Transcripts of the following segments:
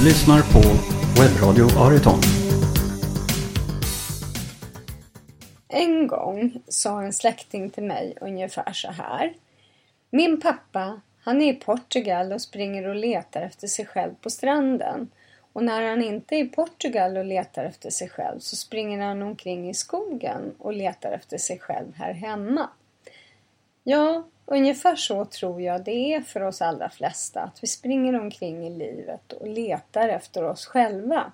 lyssnar på Webbradio Ariton. En gång sa en släkting till mig ungefär så här. Min pappa, han är i Portugal och springer och letar efter sig själv på stranden. Och när han inte är i Portugal och letar efter sig själv så springer han omkring i skogen och letar efter sig själv här hemma. Ja, ungefär så tror jag det är för oss allra flesta, att vi springer omkring i livet och letar efter oss själva.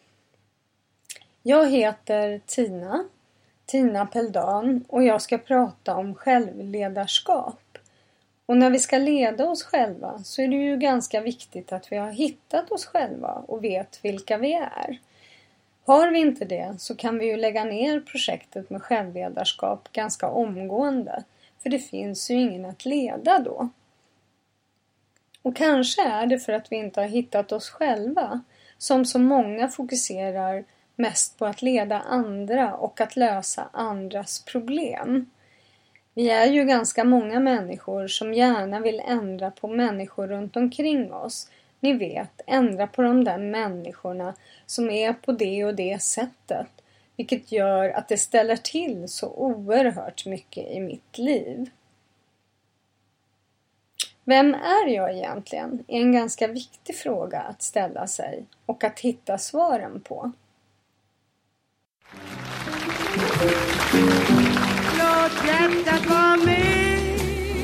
Jag heter Tina Peldan, och jag ska prata om självledarskap. Och när vi ska leda oss själva så är det ju ganska viktigt att vi har hittat oss själva och vet vilka vi är. Har vi inte det så kan vi ju lägga ner projektet med självledarskap ganska omgående. För det finns ju ingen att leda då. Och kanske är det för att vi inte har hittat oss själva som så många fokuserar mest på att leda andra och att lösa andras problem. Vi är ju ganska många människor som gärna vill ändra på människor runt omkring oss. Ni vet, ändra på de där människorna som är på det och det sättet. Vilket gör att det ställer till så oerhört mycket i mitt liv. Vem är jag egentligen? Är en ganska viktig fråga att ställa sig och att hitta svaren på. Låt hjärtat vara med.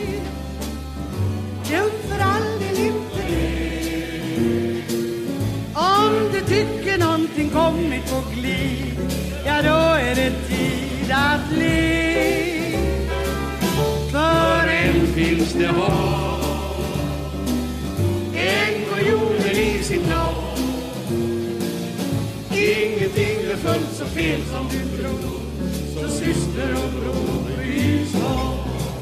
Glöm för all del inte det. Om du tycker någonting kommit på glid, ja då är det tid att le. För än finns det hopp. Än går jorden i sitt lopp. Ingenting är fullt så fel som du tror. Så syster och bror, bryr så.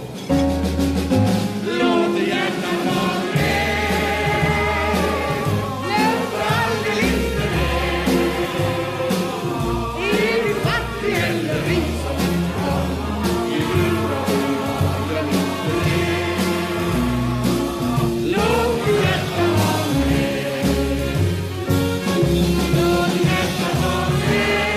Låt hjärtat vara med. Glöm för all del inte det. Är du fattig eller rik som du har, djur och ord, glöm inte det. Låt hjärtat vara med. Låt hjärtat vara med.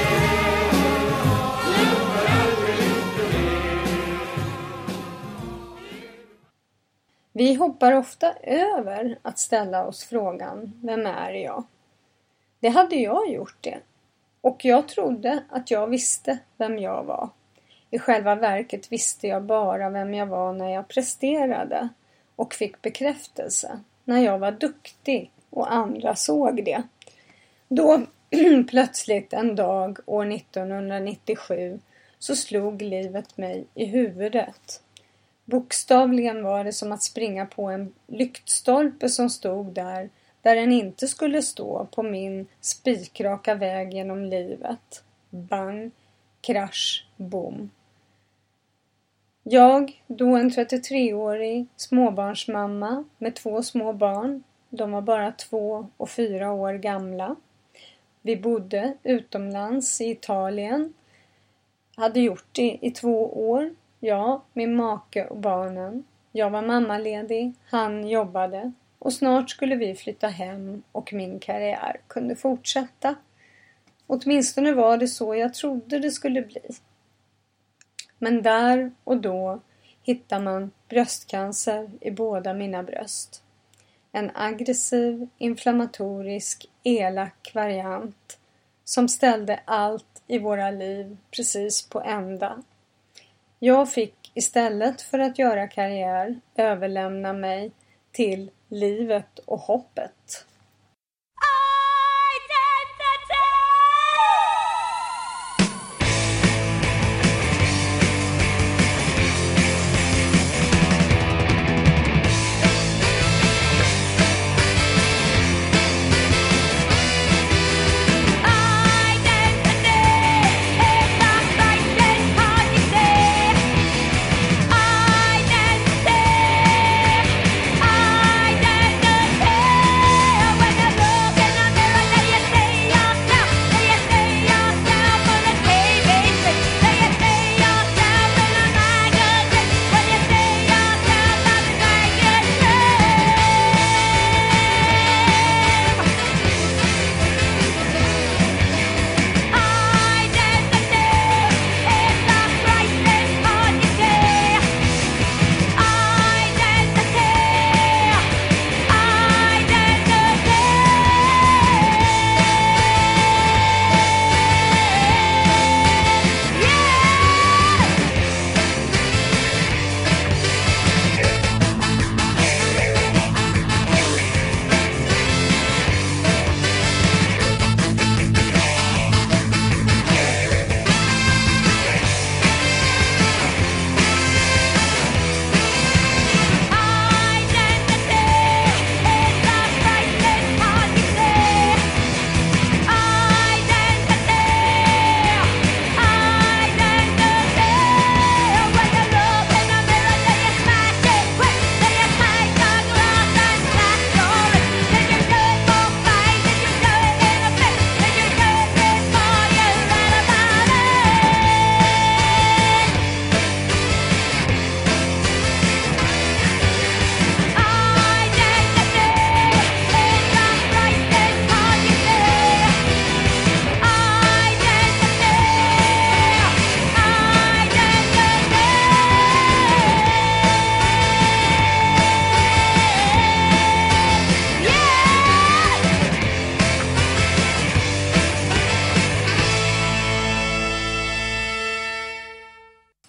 Vi hoppar ofta över att ställa oss frågan, vem är jag? Det hade jag gjort det. Och jag trodde att jag visste vem jag var. I själva verket visste jag bara vem jag var när jag presterade och fick bekräftelse. När jag var duktig och andra såg det. Då plötsligt en dag år 1997 så slog livet mig i huvudet. Bokstavligen var det som att springa på en lyktstolpe som stod där den inte skulle stå på min spikraka väg genom livet. Bang, krasch, boom. Jag, då en 33-årig småbarnsmamma med 2 små barn. De var bara 2 och 4 år gamla. Vi bodde utomlands i Italien. Hade gjort det i 2 år. Jag, min make och barnen. Jag var mammaledig, han jobbade. Och snart skulle vi flytta hem och min karriär kunde fortsätta. Åtminstone var det så jag trodde det skulle bli. Men där och då hittar man bröstcancer i båda mina bröst. En aggressiv, inflammatorisk, elak variant som ställde allt i våra liv precis på ända. Jag fick istället för att göra karriär överlämna mig till livet och hoppet.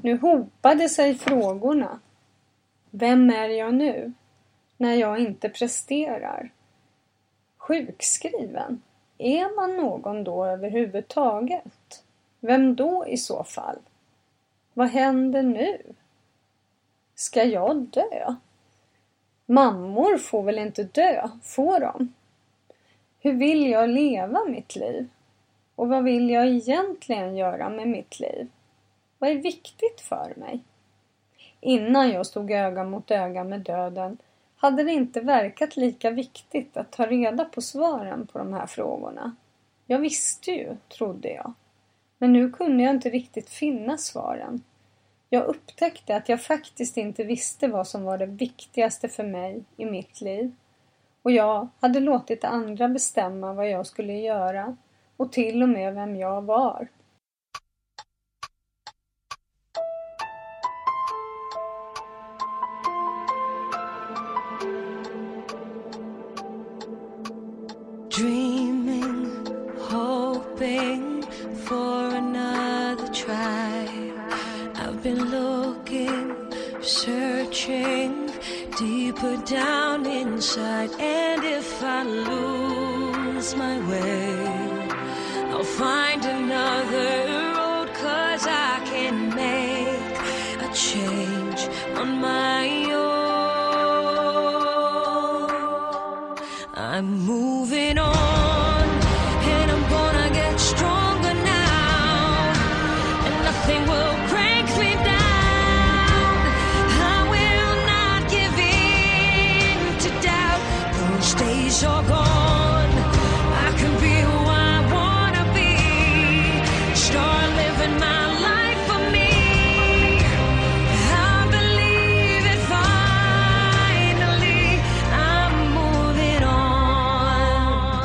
Nu hopade sig frågorna. Vem är jag nu när jag inte presterar? Sjukskriven? Är man någon då överhuvudtaget? Vem då i så fall? Vad händer nu? Ska jag dö? Mammor får väl inte dö, får de? Hur vill jag leva mitt liv? Och vad vill jag egentligen göra med mitt liv? Vad är viktigt för mig? Innan jag stod öga mot öga med döden hade det inte verkat lika viktigt att ta reda på svaren på de här frågorna. Jag visste ju, trodde jag. Men nu kunde jag inte riktigt finna svaren. Jag upptäckte att jag faktiskt inte visste vad som var det viktigaste för mig i mitt liv. Och jag hade låtit andra bestämma vad jag skulle göra och till och med vem jag var. Dreaming, hoping for another try. I've been looking, searching deeper down inside. And if I lose my way, I'll find another road, 'cause I can make a change on my own. I'm moving on, and I'm gonna get stronger now, and nothing will break me down. I will not give in to doubt. Those days are gone. I can be who I wanna be. Start living my life for me. I believe it finally. I'm moving on.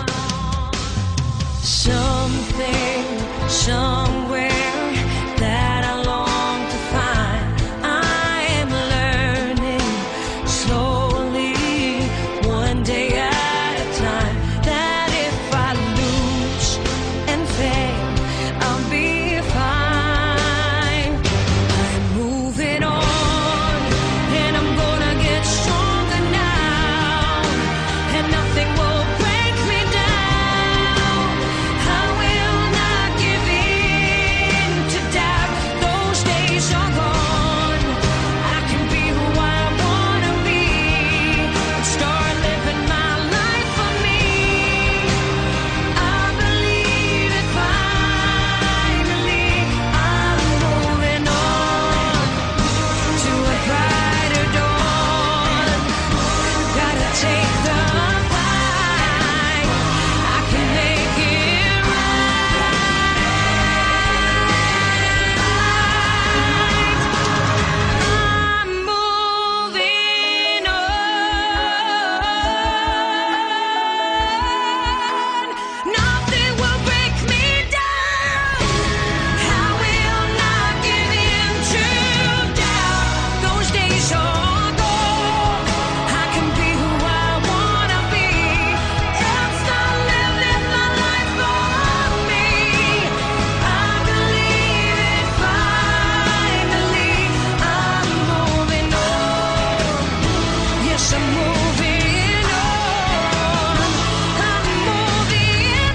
Something, somewhere that I long to find. I am learning slowly, one day at a time, that if I lose and fail, I'll be fine. I'm moving on, and I'm gonna get stronger now, and nothing will break me down. I will not give in to doubt. Those days are gone. I can be who I wanna be, and start living my life for me. I believe it finally. I'm moving on to a brighter dawn. Gotta take the fight. I can make it right. I'm moving on. Nothing will break me down. I will not give in to doubt. Those days are gone. I can be who I wanna be, and start living my life for me. I believe it finally. I'm moving on. Yes, I'm moving on. I'm moving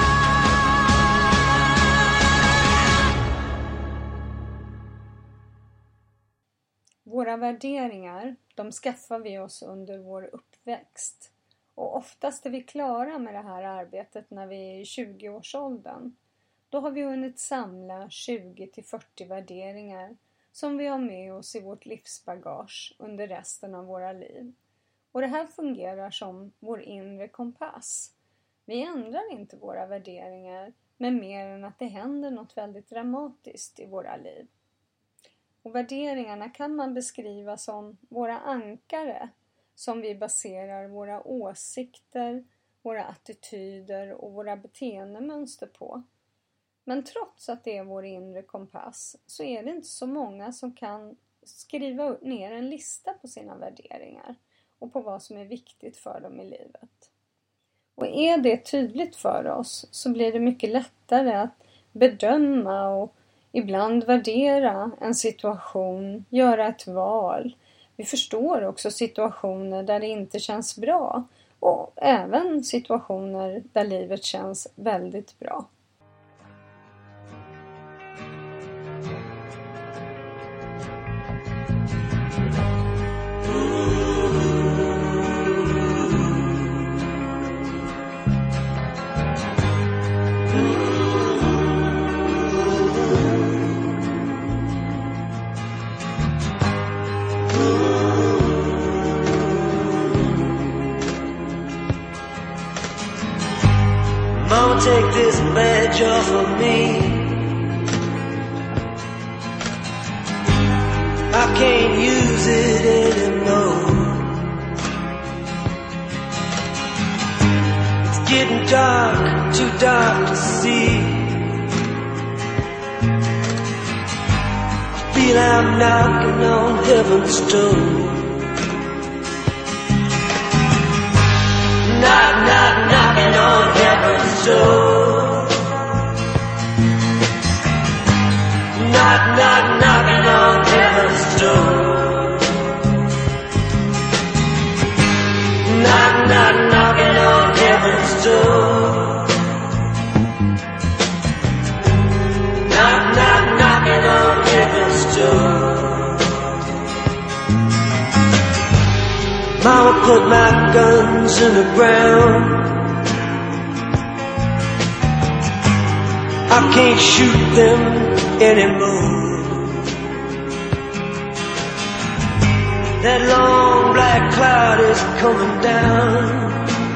on. Våra värderingar, de skaffar vi oss under vår uppväxt. Och oftast är vi klara med det här arbetet när vi är i 20-årsåldern. Då har vi hunnit samla 20-40 värderingar som vi har med oss i vårt livsbagage under resten av våra liv. Och det här fungerar som vår inre kompass. Vi ändrar inte våra värderingar med mer än att det händer något väldigt dramatiskt i våra liv. Och värderingarna kan man beskriva som våra ankare som vi baserar våra åsikter, våra attityder och våra beteendemönster på. Men trots att det är vår inre kompass så är det inte så många som kan skriva ner en lista på sina värderingar och på vad som är viktigt för dem i livet. Och är det tydligt för oss så blir det mycket lättare att bedöma och ibland värdera en situation, göra ett val. Vi förstår också situationer där det inte känns bra och även situationer där livet känns väldigt bra. Mama, take this badge off of me. I can't use it anymore. It's getting dark, too dark to see. I feel I'm knocking on heaven's door. Knock, knock, knocking on heaven's door. Knock, knock, knocking on heaven's door. Knock, knock, knocking on heaven's door. Knock, knock, knocking on heaven's door. Mama put my guns in the ground. I can't shoot them anymore. That long black cloud is coming down.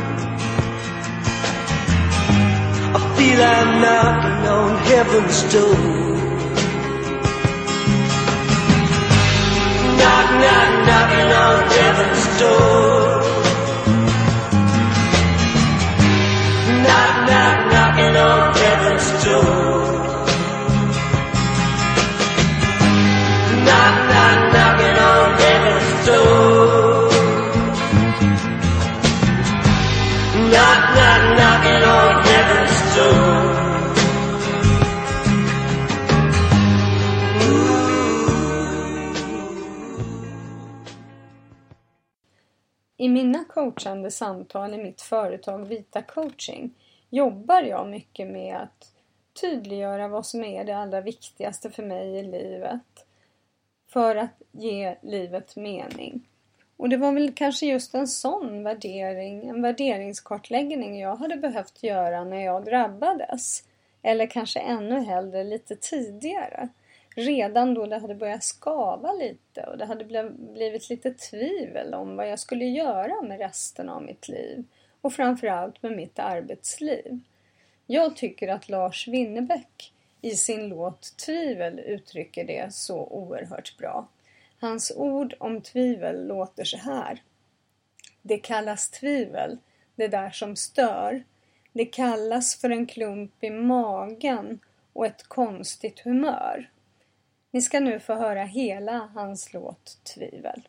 I feel I'm knocking on heaven's door. Knock, knock, knocking on heaven's door. Knock, knock, knocking on heaven's door. Knock, knock, knocking on heaven's door. Knock, knock, knocking on heaven's door. I mina coachande samtal i mitt företag Vita Coaching jobbar jag mycket med att tydliggöra vad som är det allra viktigaste för mig i livet för att ge livet mening. Och det var väl kanske just en sån värdering, en värderingskartläggning jag hade behövt göra när jag drabbades. Eller kanske ännu hellre lite tidigare. Redan då det hade börjat skava lite och det hade blivit lite tvivel om vad jag skulle göra med resten av mitt liv. Och framförallt med mitt arbetsliv. Jag tycker att Lars Winnerbäck i sin låt Tvivel uttrycker det så oerhört bra. Hans ord om tvivel låter så här. Det kallas tvivel, det där som stör. Det kallas för en klump i magen och ett konstigt humör. Ni ska nu få höra hela hans låt Tvivel.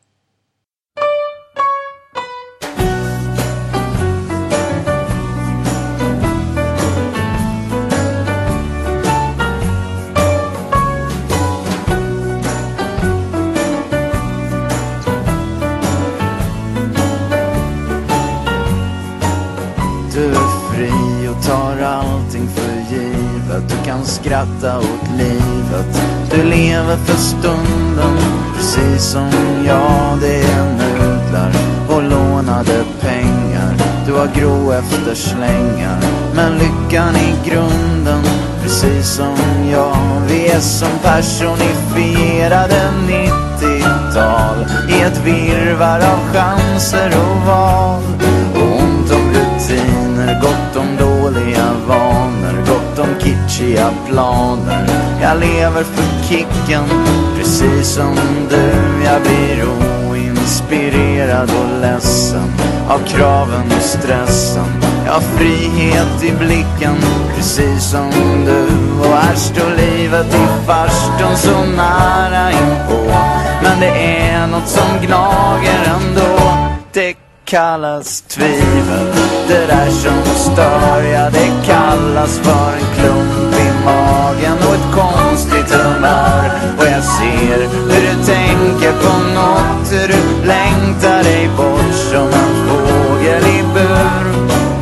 Du är fri och tar allting för givet. Du kan skratta åt livet. Du lever för stunden, precis som jag. Det är nudlar och lånade pengar. Du har grå efterslängar, men lyckan i grunden, precis som jag. Vi är som personifierade 90-tal i ett virrvarr av chanser och val. Och ont om rutiner, gott om dåliga vanor, gott om kitschiga planer. Jag lever för kicken, precis som du. Jag blir oinspirerad och ledsen av kraven och stressen. Jag har frihet i blicken, precis som du. Och här står livet i farstun så nära inpå. Men det är något som gnager ändå. Det kallas tvivel. Det där som stör, ja det kallas för en klump i magen och ett konstigt humör. Och jag ser hur du tänker på något, hur du längtar dig bort som en fågel i bur.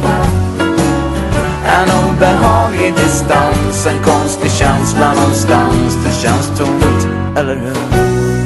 En obehaglig distans, en konstig känsla någonstans. Det känns tomt, eller hur?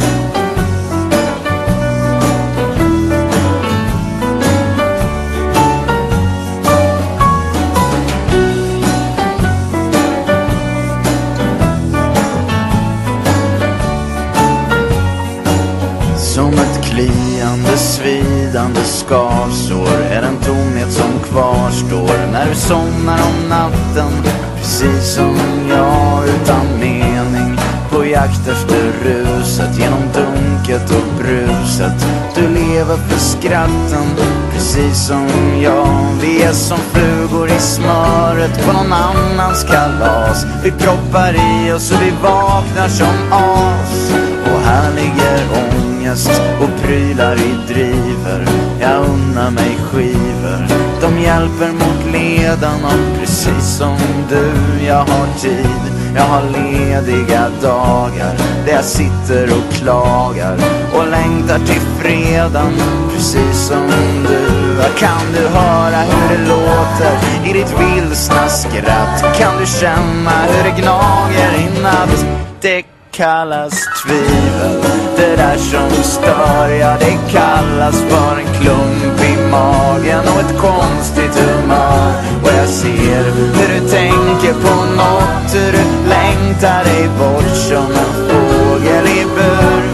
Som ett kliande, svidande skavsår är den tomhet som kvarstår när du somnar om natten. Precis som jag, utan mening, på jakt efter ruset, genom dunket och bruset. Du lever för skratten, precis som jag. Vi är som flugor i smöret på någon annans kalas. Vi proppar i oss och vi vaknar som as. Och här ligger ångest och prylar i driver. Jag unnar mig skivor, de hjälper mot ledarna. Precis som du, jag har tid, jag har lediga dagar där jag sitter och klagar och längtar till fredagen. Precis som du, kan du höra hur det låter i ditt vilsna skratt? Kan du känna hur det gnager i natt? Det kallas tvivel, det där som stör, ja det kallas för en klump i magen och ett konstigt humör. Och jag ser hur du tänker på något, hur du längtar dig bort som en fågel i bur.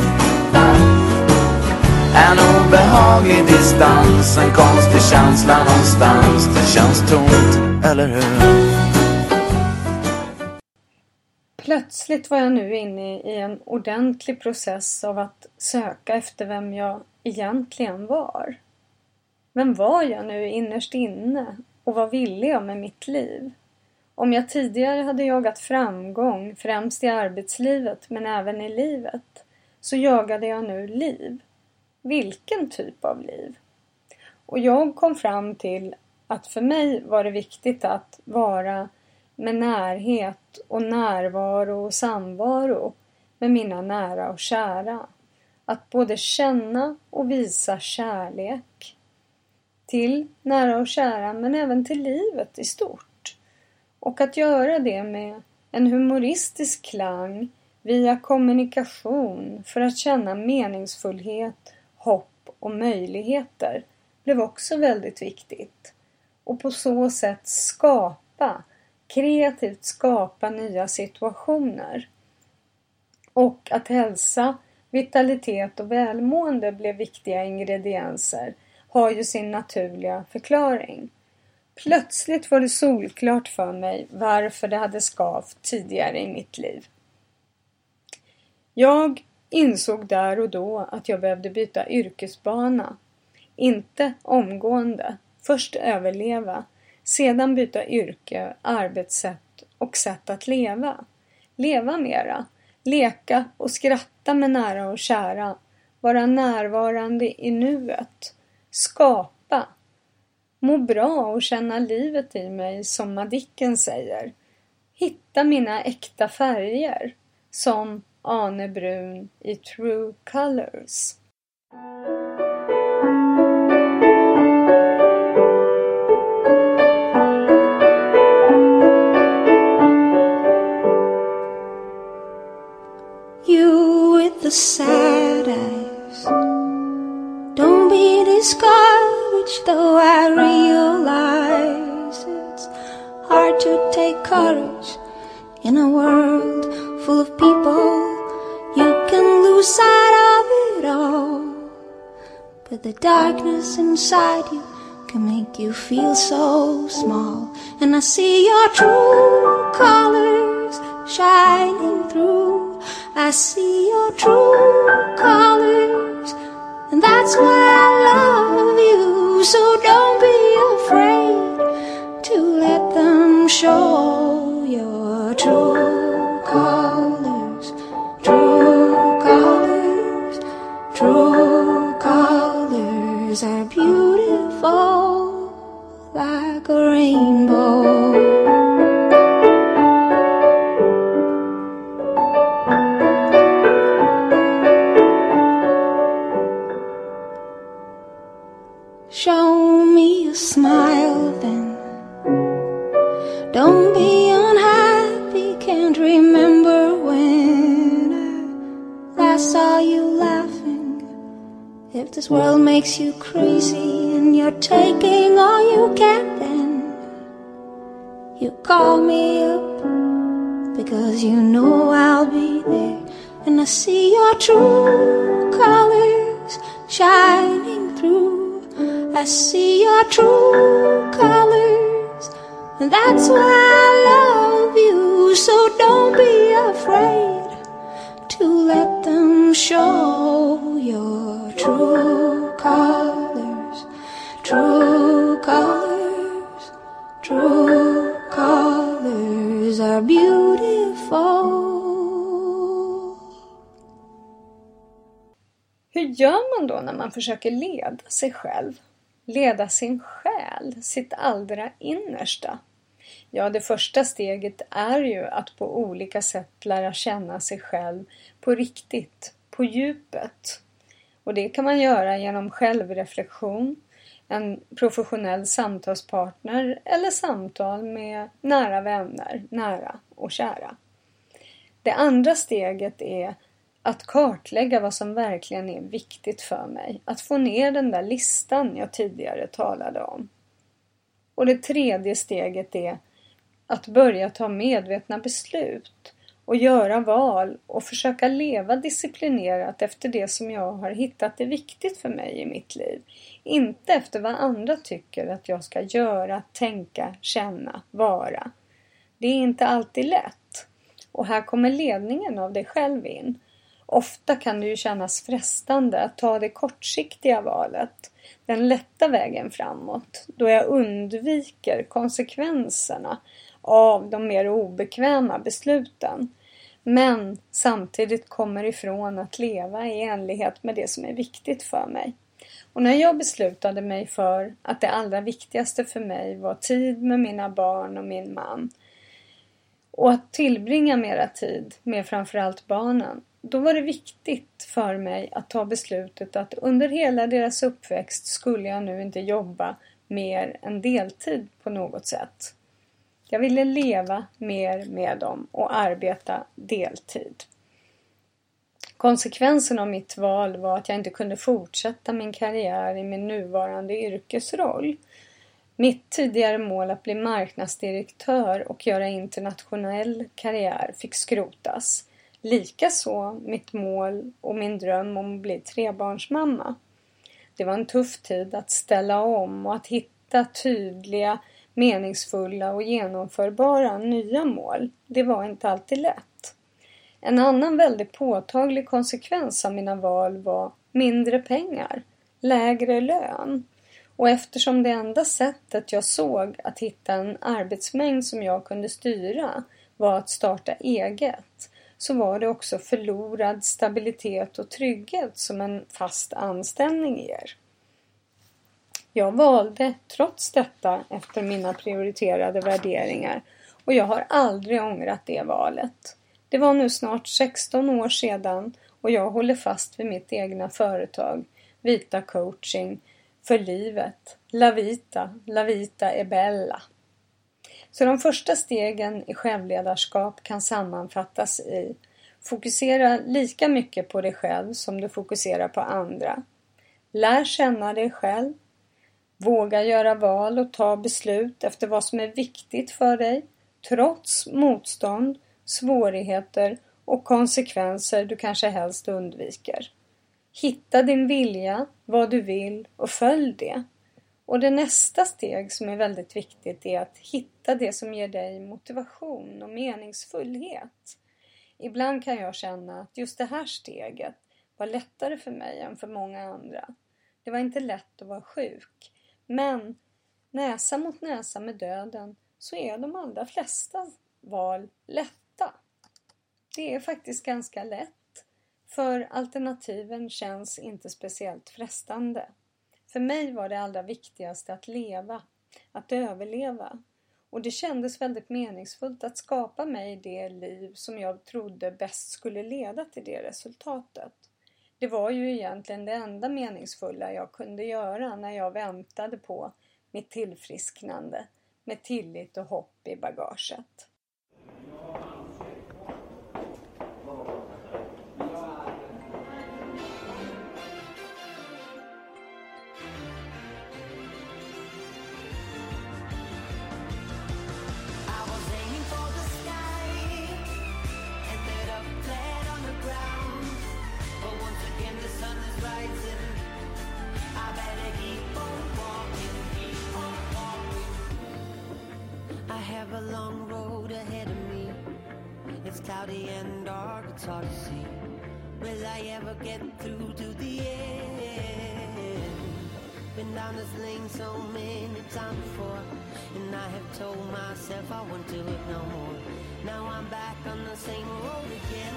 En obehaglig distans, en konstig känsla någonstans. Det känns tomt, eller hur? Plötsligt var jag nu inne i en ordentlig process av att söka efter vem jag egentligen var. Vem var jag nu innerst inne och vad ville jag med mitt liv? Om jag tidigare hade jagat framgång, främst i arbetslivet men även i livet, så jagade jag nu liv. Vilken typ av liv? Och jag kom fram till att för mig var det viktigt att vara med närhet och närvaro och samvaro med mina nära och kära. Att både känna och visa kärlek till nära och kära men även till livet i stort. Och att göra det med en humoristisk klang via kommunikation för att känna meningsfullhet, hopp och möjligheter blev också väldigt viktigt. Och på så sätt kreativt skapa nya situationer. Och att hälsa, vitalitet och välmående blev viktiga ingredienser har ju sin naturliga förklaring. Plötsligt var det solklart för mig varför det hade skavt tidigare i mitt liv. Jag insåg där och då att jag behövde byta yrkesbana. Inte omgående, först överleva. Sedan byta yrke, arbetssätt och sätt att leva. Leva mera. Leka och skratta med nära och kära. Vara närvarande i nuet. Skapa. Må bra och känna livet i mig som Madicken säger. Hitta mina äkta färger. Som Ane Brun i True Colors. The sad eyes, don't be discouraged, though I realize it's hard to take courage in a world full of people. You can lose sight of it all, but the darkness inside you can make you feel so small. And I see your true colors shining through. I see your true colors, and that's why I love you. So don't be afraid to let them show your true colors. True colors, true colors are beautiful. saw you laughing. If this world makes you crazy and you're taking all you can, then you call me up, because you know I'll be there. And I see your true colors shining through. I see your true colors, and that's why I love you. So don't be afraid to let them show your true colors. True colors, true colors are beautiful. Hur gör man då när man försöker leda sig själv? Leda sin själ, sitt allra innersta? Ja, det första steget är ju att på olika sätt lära känna sig själv på riktigt, på djupet. Och det kan man göra genom självreflektion, en professionell samtalspartner eller samtal med nära vänner, nära och kära. Det andra steget är att kartlägga vad som verkligen är viktigt för mig. Att få ner den där listan jag tidigare talade om. Och det tredje steget är att börja ta medvetna beslut och göra val och försöka leva disciplinerat efter det som jag har hittat är viktigt för mig i mitt liv. Inte efter vad andra tycker att jag ska göra, tänka, känna, vara. Det är inte alltid lätt. Och här kommer ledningen av dig själv in. Ofta kan det ju kännas frestande att ta det kortsiktiga valet, den lätta vägen framåt, då jag undviker konsekvenserna av de mer obekväma besluten, men samtidigt kommer ifrån att leva i enlighet med det som är viktigt för mig. Och när jag beslutade mig för att det allra viktigaste för mig var tid med mina barn och min man, och att tillbringa mera tid med framförallt barnen, då var det viktigt för mig att ta beslutet att under hela deras uppväxt skulle jag nu inte jobba mer än deltid på något sätt. Jag ville leva mer med dem och arbeta deltid. Konsekvensen av mitt val var att jag inte kunde fortsätta min karriär i min nuvarande yrkesroll. Mitt tidigare mål att bli marknadsdirektör och göra internationell karriär fick skrotas. Likaså mitt mål och min dröm om att bli trebarnsmamma. Det var en tuff tid att ställa om och att hitta tydliga, meningsfulla och genomförbara nya mål. Det var inte alltid lätt. En annan väldigt påtaglig konsekvens av mina val var mindre pengar, lägre lön. Och eftersom det enda sättet jag såg att hitta en arbetsmängd som jag kunde styra var att starta eget, så var det också förlorad stabilitet och trygghet som en fast anställning ger. Jag valde trots detta efter mina prioriterade värderingar, och jag har aldrig ångrat det valet. Det var nu snart 16 år sedan och jag håller fast vid mitt egna företag, Vita Coaching, för livet. La vita è bella. Så de första stegen i självledarskap kan sammanfattas i: fokusera lika mycket på dig själv som du fokuserar på andra. Lär känna dig själv. Våga göra val och ta beslut efter vad som är viktigt för dig, trots motstånd, svårigheter och konsekvenser du kanske helst undviker. Hitta din vilja, vad du vill, och följ det. Och det nästa steg som är väldigt viktigt är att hitta det som ger dig motivation och meningsfullhet. Ibland kan jag känna att just det här steget var lättare för mig än för många andra. Det var inte lätt att vara sjuk. Men näsa mot näsa med döden så är de allra flesta val lätta. Det är faktiskt ganska lätt. För alternativen känns inte speciellt frestande. För mig var det allra viktigaste att leva, att överleva. Och det kändes väldigt meningsfullt att skapa mig det liv som jag trodde bäst skulle leda till det resultatet. Det var ju egentligen det enda meningsfulla jag kunde göra när jag väntade på mitt tillfrisknande med tillit och hopp i bagaget. it's hard to see. Will I ever get through to the end? Been down this lane so many times before, and I have told myself I won't do it no more. Now I'm back on the same road again.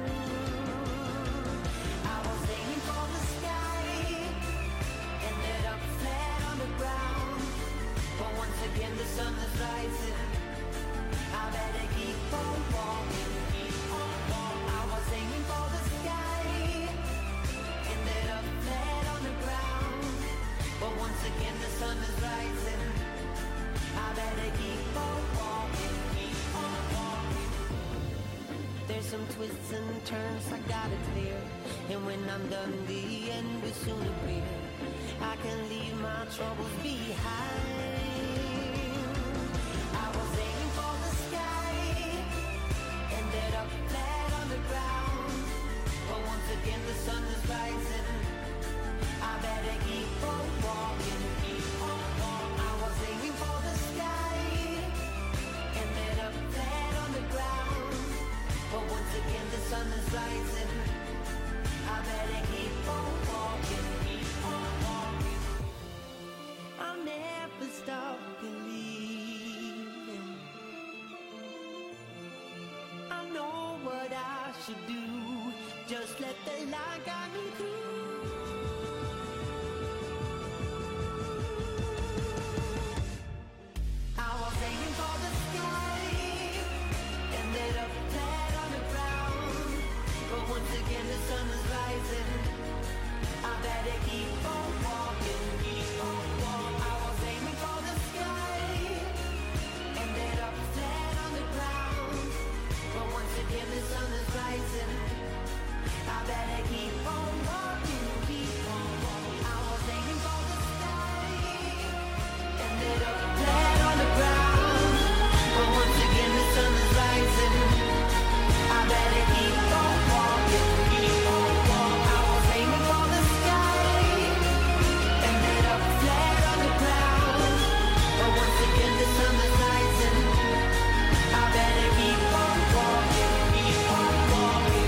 I was aiming for the sky, ended up flat on the ground. But once again the sun is rising, I better keep on walking, keep on walking. I was aiming for the sky, ended up flat on the ground. But once again the sun is rising, I better keep on walking, keep on walking. There's some twists and turns I gotta clear, and when I'm done the end will soon appear. I can leave my troubles behind. I was aiming for the sky, ended up flat on the ground. But once again the sun is rising, I better keep on walking, keep on walking. I was aiming for the sky, ended up flat on the ground. But once again the sun is rising, I better keep on walking, keep on walking. I'll never stop believing. I know what I should do, just let the light guide me through. I was aiming for the sky, ended up flat on the ground. But once again the sun is rising, I better keep on walking, keep on walking. I was aiming for the sky, ended up flat on the ground. But once again the sun is rising, I better keep on walking, keep on walking. I was aiming for the sky, ended up flat on the ground. But once again the sun is rising, I better keep on walking, keep on walking. I was aiming for the sky, ended up flat on the ground. But once again the sun is rising, I better keep on walking, keep on walking.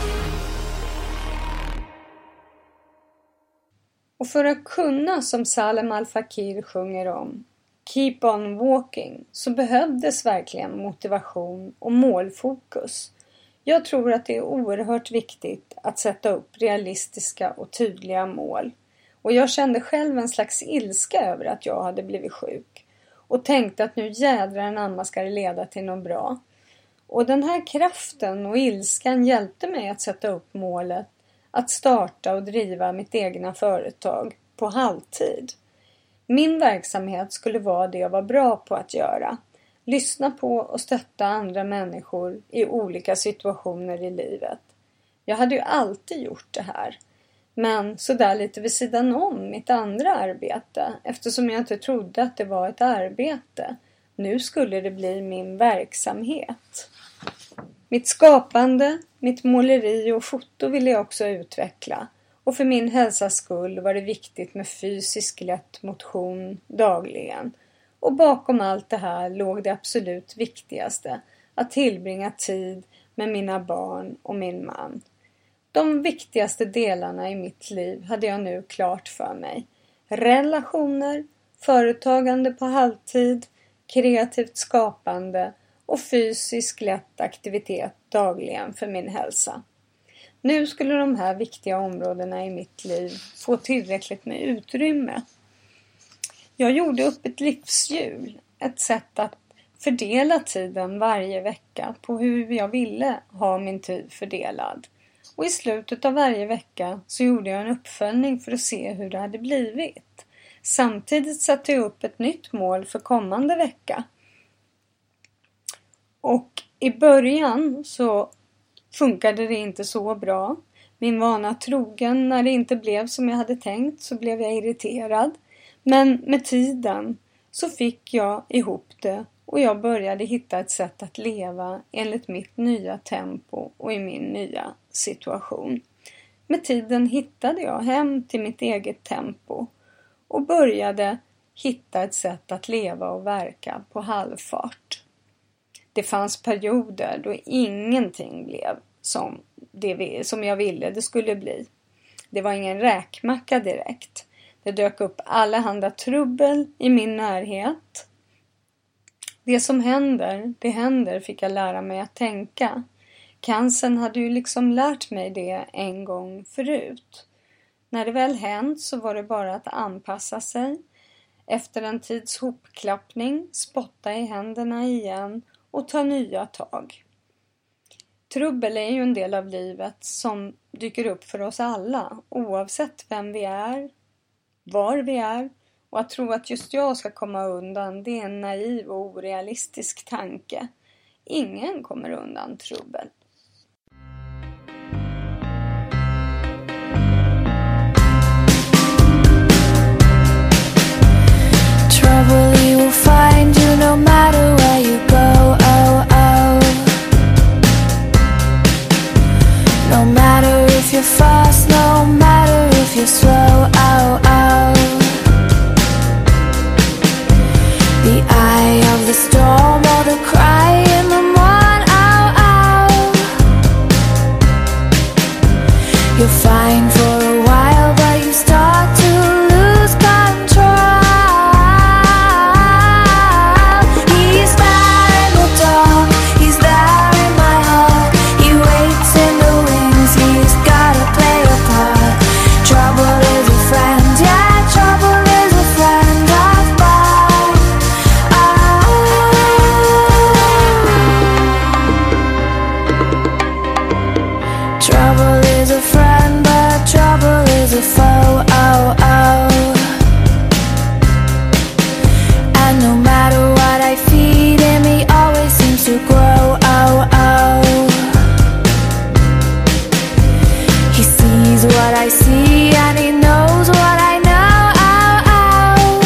Och för att kunna, som Salem Al Fakir sjunger om, keep on walking, så behövdes verkligen motivation och målfokus. Jag tror att det är oerhört viktigt att sätta upp realistiska och tydliga mål. Och jag kände själv en slags ilska över att jag hade blivit sjuk. Och tänkte att nu jädrar anamma ska det leda till något bra. Och den här kraften och ilskan hjälpte mig att sätta upp målet att starta och driva mitt egna företag på halvtid. Min verksamhet skulle vara det jag var bra på att göra. Lyssna på och stötta andra människor i olika situationer i livet. Jag hade ju alltid gjort det här. Men så där lite vid sidan om mitt andra arbete. Eftersom jag inte trodde att det var ett arbete. Nu skulle det bli min verksamhet. Mitt skapande, mitt måleri och foto ville jag också utveckla. Och för min hälsas skull var det viktigt med fysisk lätt motion dagligen. Och bakom allt det här låg det absolut viktigaste. Att tillbringa tid med mina barn och min man. De viktigaste delarna i mitt liv hade jag nu klart för mig. Relationer, företagande på halvtid, kreativt skapande och fysisk lätt aktivitet dagligen för min hälsa. Nu skulle de här viktiga områdena i mitt liv få tillräckligt med utrymme. Jag gjorde upp ett livshjul, ett sätt att fördela tiden varje vecka på hur jag ville ha min tid fördelad. Och i slutet av varje vecka så gjorde jag en uppföljning för att se hur det hade blivit. Samtidigt satte jag upp ett nytt mål för kommande vecka. Och i början så funkade det inte så bra. Min vana trogen, när det inte blev som jag hade tänkt så blev jag irriterad. Men med tiden så fick jag ihop det och jag började hitta ett sätt att leva enligt mitt nya tempo och i min nya situation. Med tiden hittade jag hem till mitt eget tempo och började hitta ett sätt att leva och verka på halvfart. Det fanns perioder då ingenting blev som som jag ville det skulle bli. Det var ingen räkmacka direkt. Det dök upp allehanda trubbel i min närhet. Det som händer, det händer, fick jag lära mig att tänka. Cancern hade ju liksom lärt mig det en gång förut. När det väl hänt så var det bara att anpassa sig. Efter en tids hopklappning, spotta i händerna igen och ta nya tag. Trubbel är ju en del av livet som dyker upp för oss alla, oavsett vem vi är, var vi är. Och att tro att just jag ska komma undan, det är en naiv och orealistisk tanke. Ingen kommer undan trubbel. Trouble you will find you no matter where you go. Oh, oh. No matter if you're fast, no matter if you're slow. Oh, oh. The eye of the storm or the cry in the morn. Oh, oh. You're fine for a while, but you start to lose control. He's there in the dark, he's there in my heart. He waits in the wings, he's gotta play a part. Trouble is a friend, yeah, trouble is a friend of mine. Trouble is a friend, but trouble is a foe. Oh, oh. And no matter what I feed him, he always seems to grow. Oh, oh. He sees what I see and he knows what I know. Oh, oh.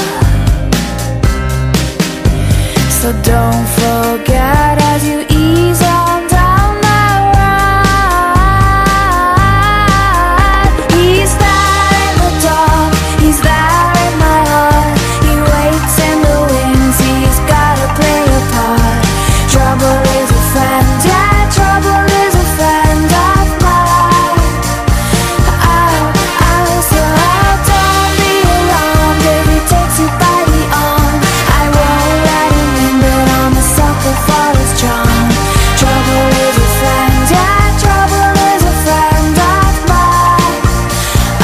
So don't forget as you ease on down the road. He's there in the dark, he's there in my heart. He waits in the wings, he's gotta play a part. Trouble is a friend, yeah, trouble is a friend of mine. Oh, oh, so don't be alarmed if he takes you by the arm. I won't let him in, but I'm a sucker for his charm. Trouble is a friend, yeah, trouble is a friend of mine. Oh,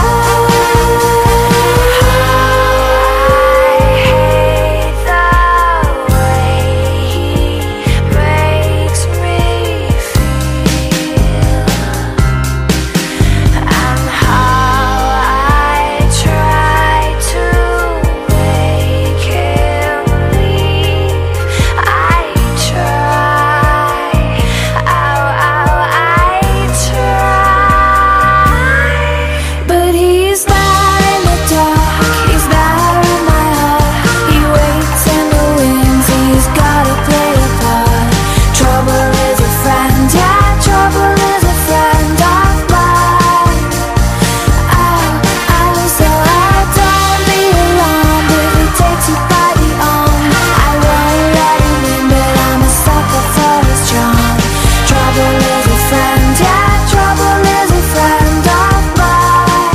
I hate the way he makes me feel, and how I try to make him leave. I try, I try, but he's there in the dark, he's there in my heart. He waits in the wings, he's gotta play a part. Trouble is a friend, yeah, trouble is a friend of mine. Oh, oh, so don't be alarmed if he takes you by the arm. I won't let him in, but I'm a sucker for his charm. Trouble is a friend, yeah, trouble is a friend of mine.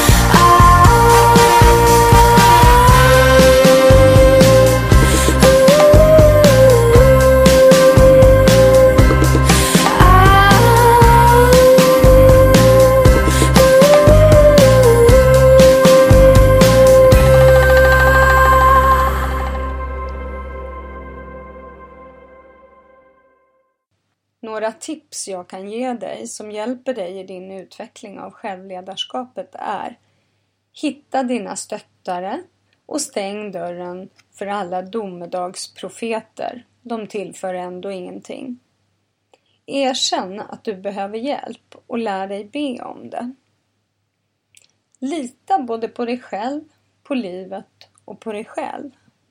Några tips jag kan ge dig som hjälper dig i din utveckling av självledarskapet är: hitta dina stöttare och stäng dörren för alla domedagsprofeter. De tillför ändå ingenting. Erkänn att du behöver hjälp och lär dig be om det. Lita både på dig själv, på livet och på dig själv.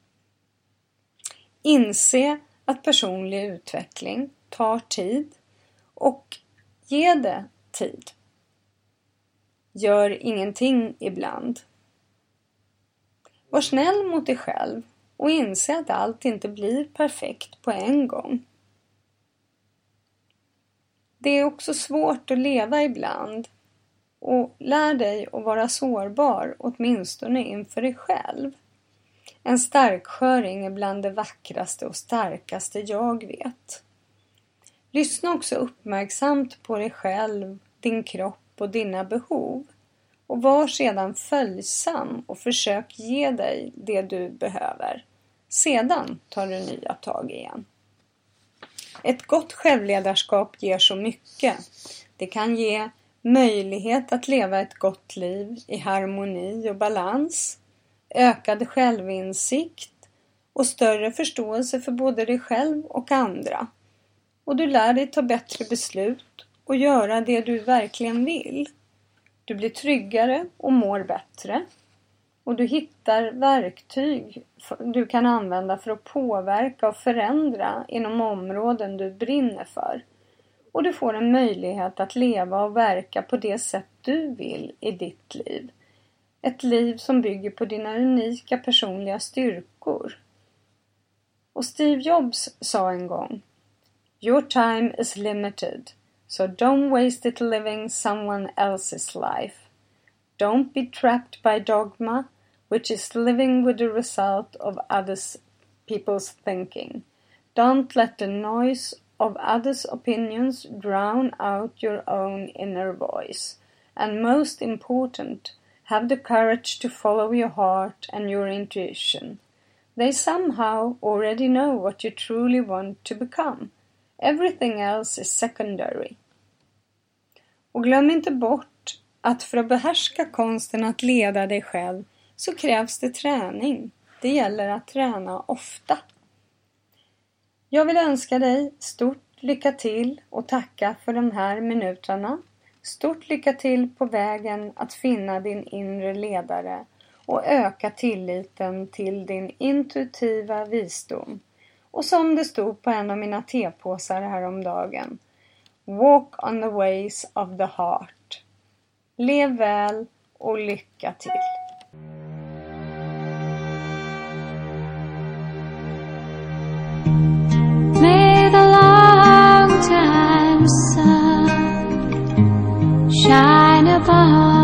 Inse att personlig utveckling tar tid och ge det tid. Gör ingenting ibland. Var snäll mot dig själv och inse att allt inte blir perfekt på en gång. Det är också svårt att leva ibland. Och lär dig att vara sårbar, åtminstone inför dig själv. En starksköring är bland det vackraste och starkaste jag vet. Lyssna också uppmärksamt på dig själv, din kropp och dina behov. Och var sedan följsam och försök ge dig det du behöver. Sedan tar du nya tag igen. Ett gott självledarskap ger så mycket. Det kan ge möjlighet att leva ett gott liv i harmoni och balans, ökad självinsikt och större förståelse för både dig själv och andra. Och du lär dig ta bättre beslut och göra det du verkligen vill. Du blir tryggare och mår bättre. Och du hittar verktyg du kan använda för att påverka och förändra inom områden du brinner för. Och du får en möjlighet att leva och verka på det sätt du vill i ditt liv. Ett liv som bygger på dina unika personliga styrkor. Och Steve Jobs sa en gång: Your time is limited, so don't waste it living someone else's life. Don't be trapped by dogma, which is living with the result of others people's thinking. Don't let the noise of others' opinions drown out your own inner voice. And most important, have the courage to follow your heart and your intuition. They somehow already know what you truly want to become. Everything else is secondary. Och glöm inte bort att för att behärska konsten att leda dig själv så krävs det träning. Det gäller att träna ofta. Jag vill önska dig stort lycka till och tacka för de här minuterna. Stort lycka till på vägen att finna din inre ledare och öka tilliten till din intuitiva visdom. Och som det stod på en av mina tepåsar häromdagen: Walk on the ways of the heart. Lev väl och lycka till. May the long time sun shine upon